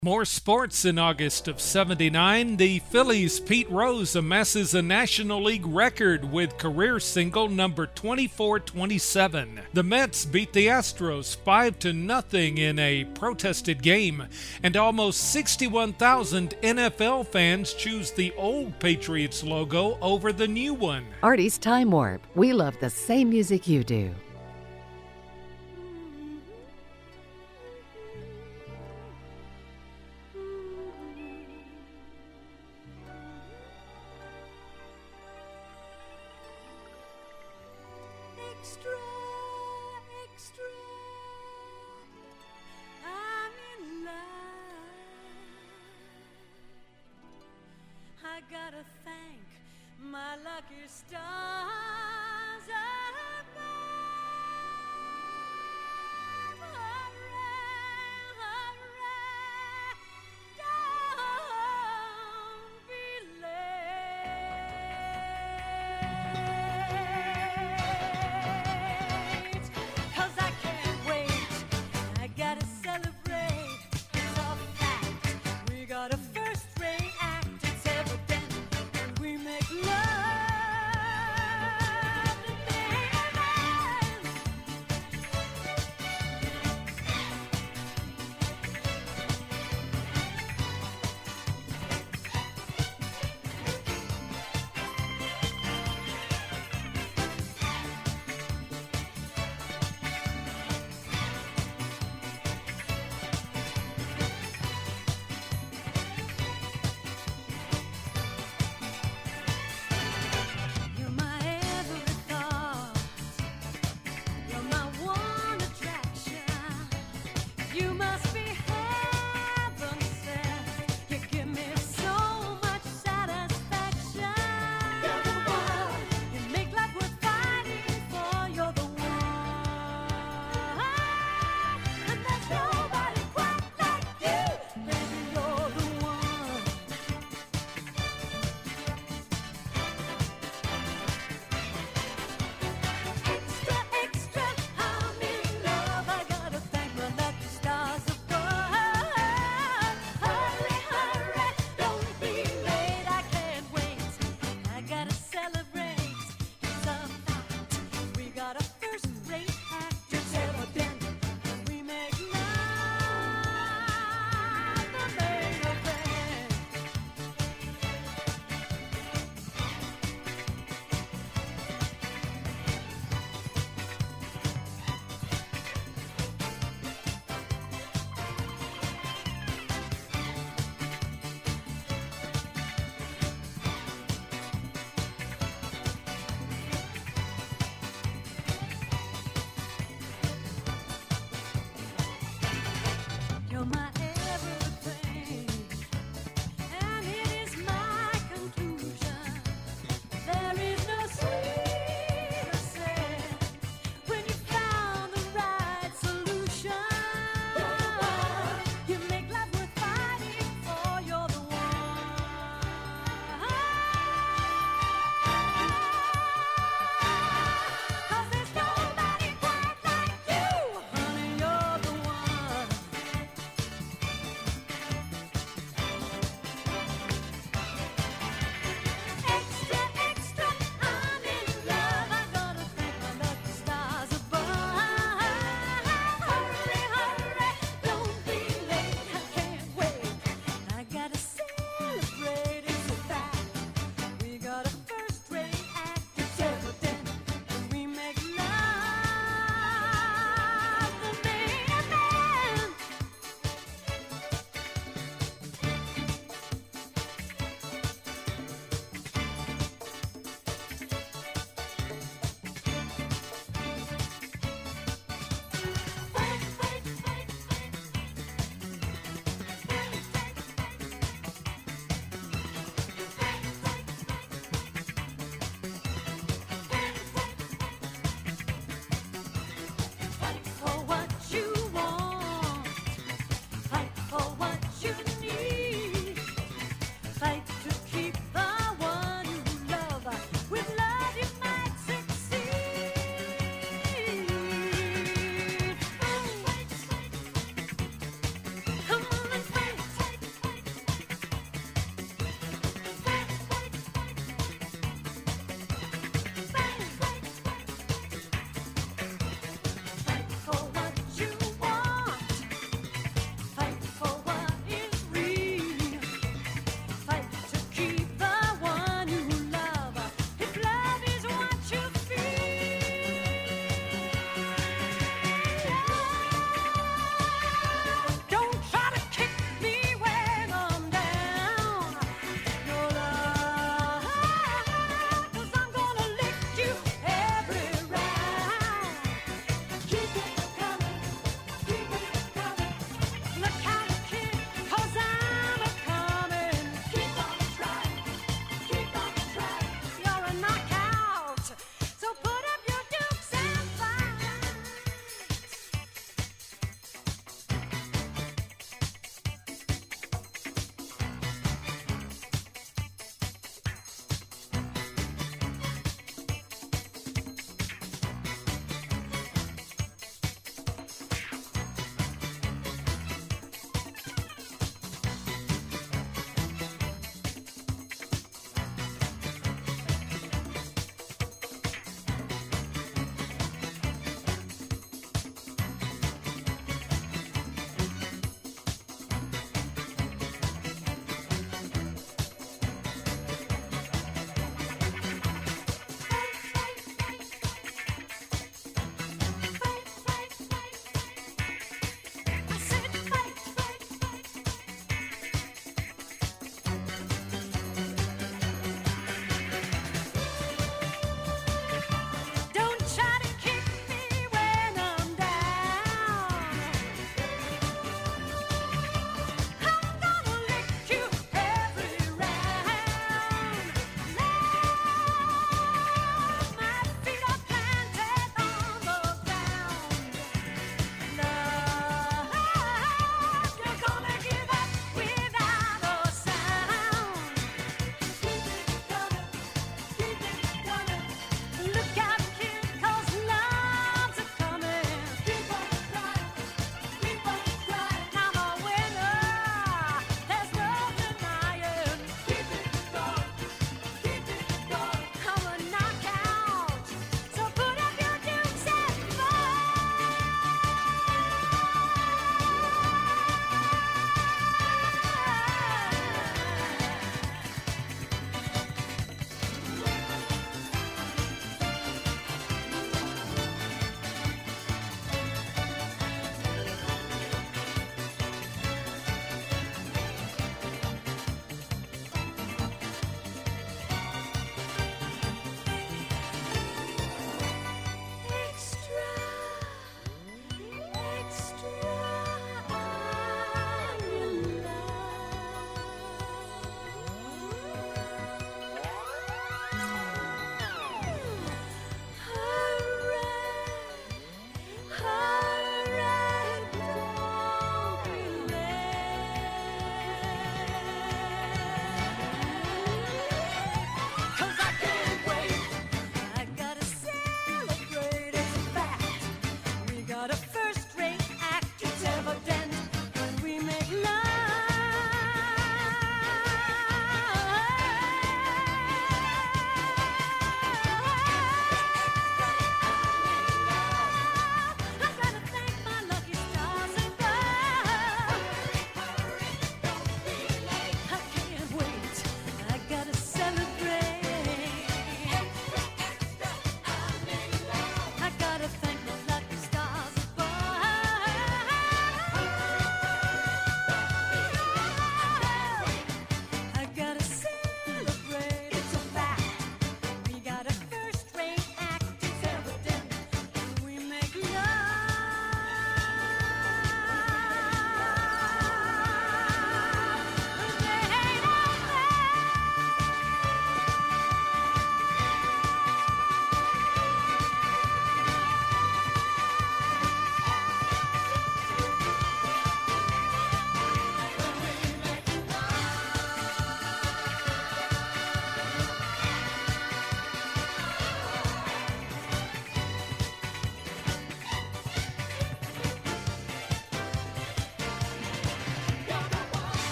More sports in August of '79. The Phillies' Pete Rose amasses a National League record with career single number 2427. The Mets beat the Astros 5-0 in a protested game, and almost 61,000 NFL fans choose the old Patriots logo over the new one. Artie's Time Warp. We love the same music you do. Extra, extra, I'm in love. I gotta thank my lucky stars above. Hooray, hooray, don't be late, 'cause I can't wait. I gotta celebrate. It's a fact. We got a first-rate act. It's evident when we make love.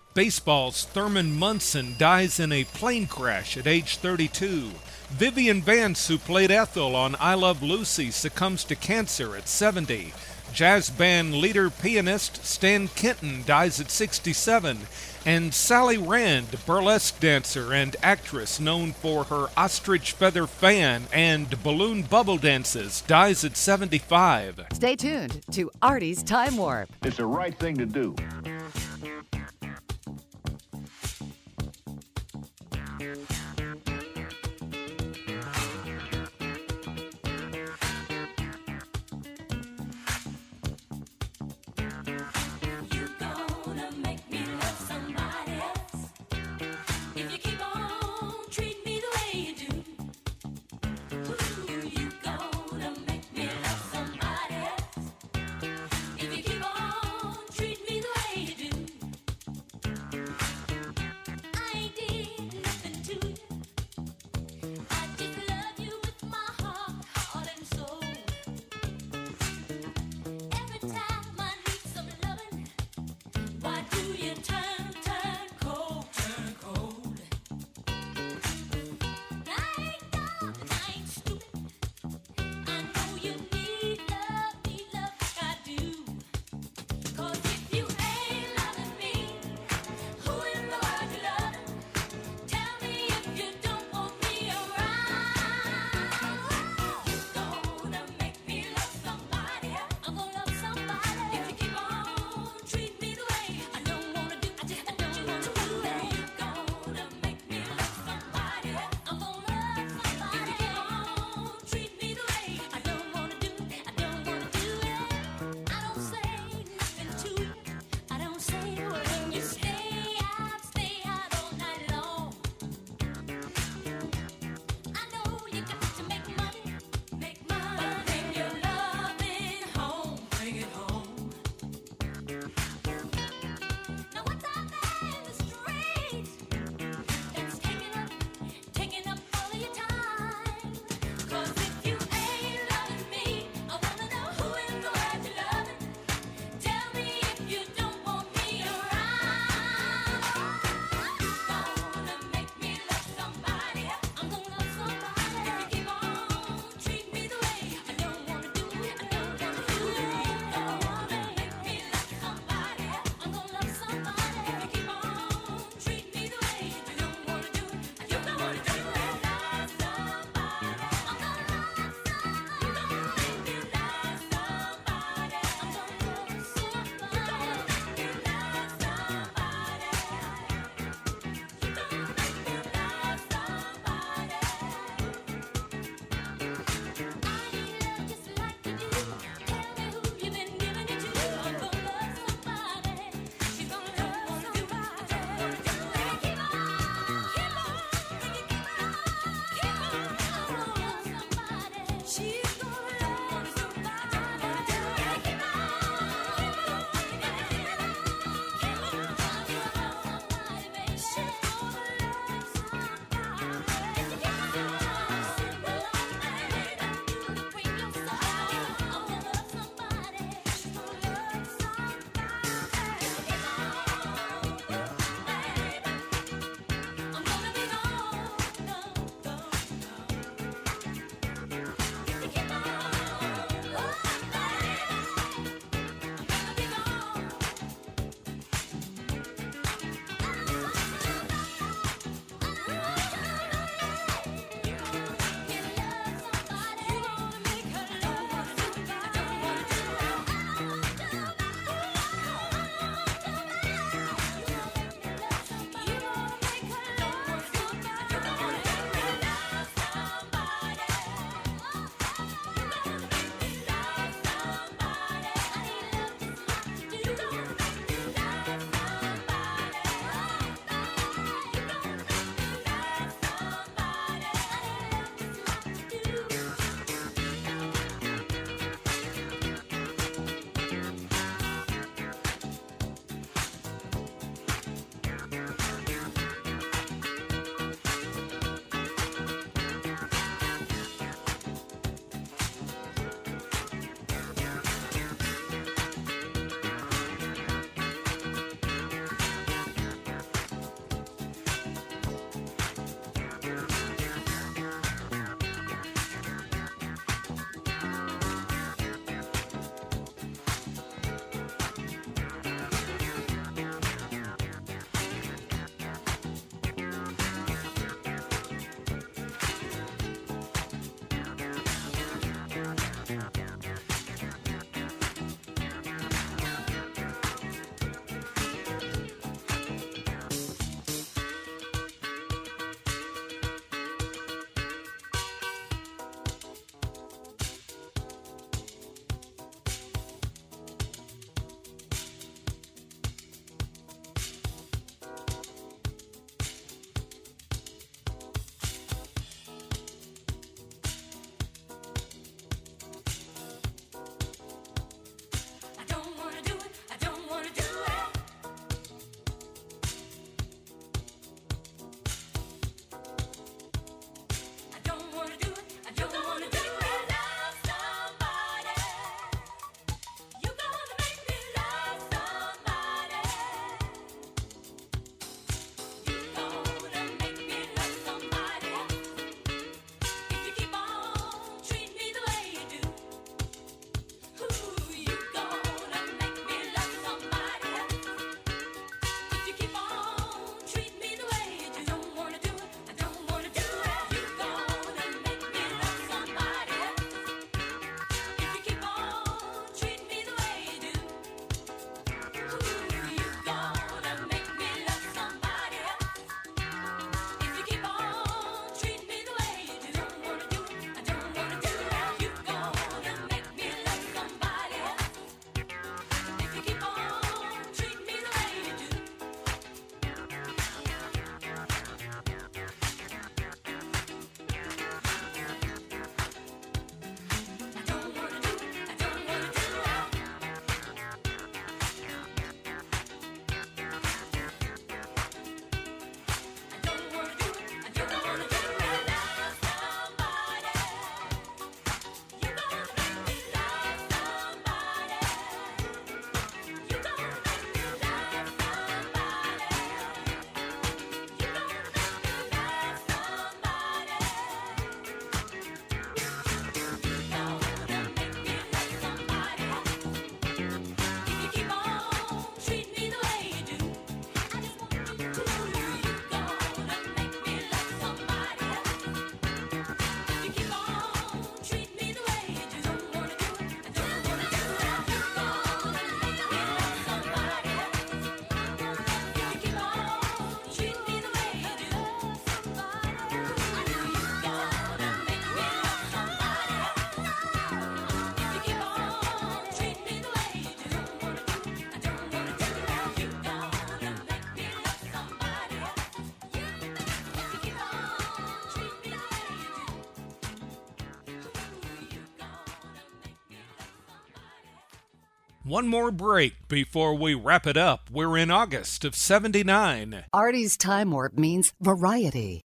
Baseball's Thurman Munson dies in a plane crash at age 32. Vivian Vance, who played Ethel on I Love Lucy, succumbs to cancer at 70. Jazz band leader pianist Stan Kenton dies at 67. And Sally Rand, burlesque dancer and actress known for her ostrich feather fan and balloon bubble dances, dies at 75. Stay tuned to Artie's Time Warp. It's the right thing to do. You gonna make me love somebody else if you keep on treating me the way you do. Ooh, you gonna make me love somebody else if you keep on treating me the way you do. I ain't did nothing to you. One more break before we wrap it up. We're in August of '79. Artie's Time Warp means variety.